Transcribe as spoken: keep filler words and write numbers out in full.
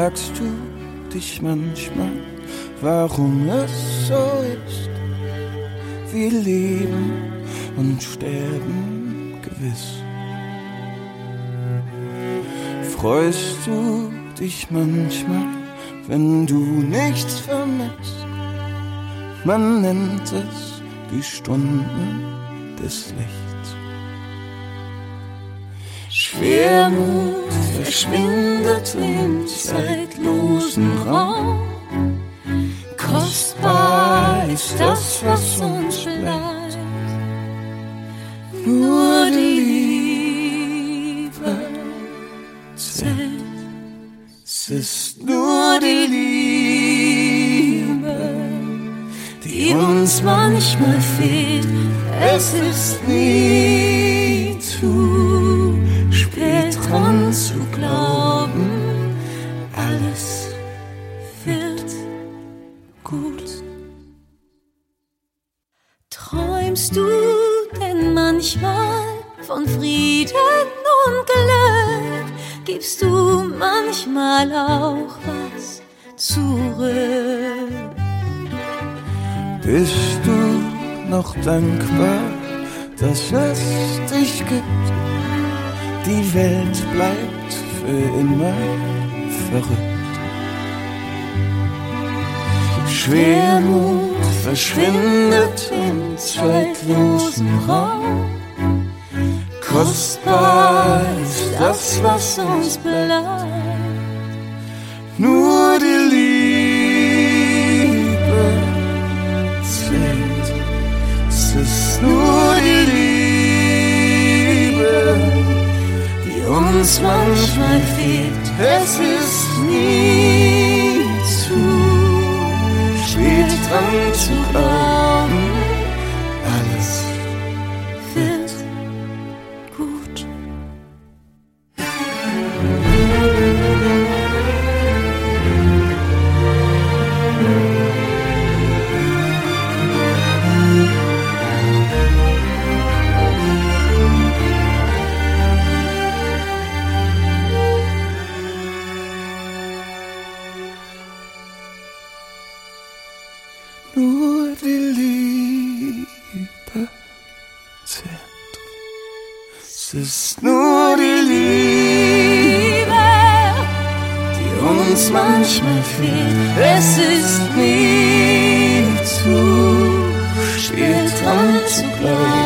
Fragst du dich manchmal, warum es so ist? Wir leben und sterben gewiss. Freust du dich manchmal, wenn du nichts vermisst? Man nennt es die Stunden des Lichts. Schwermut verschwindet im zeitlosen Raum. Kostbar ist das, was uns bleibt. Nur die Liebe zählt. Es ist nur die Liebe, die uns manchmal fehlt. Es ist nie zu spät dran zu glauben, alles wird gut. Träumst du denn manchmal von Frieden und Glück? Gibst du manchmal auch was zurück? Bist du noch dankbar, dass es dich gibt? Die Welt bleibt für immer verrückt. Schwermut verschwindet im zeitlosen Raum. Kostbar ist das, was uns bleibt. Nur die Liebe zählt. Es ist nur die Liebe, die uns manchmal fehlt. Es ist nie zu spät dran zu glauben, alles Wird gut. nur die Liebe zählt. Es ist nur die Liebe, die uns manchmal fehlt. Es ist nie zu spät dran zu glauben.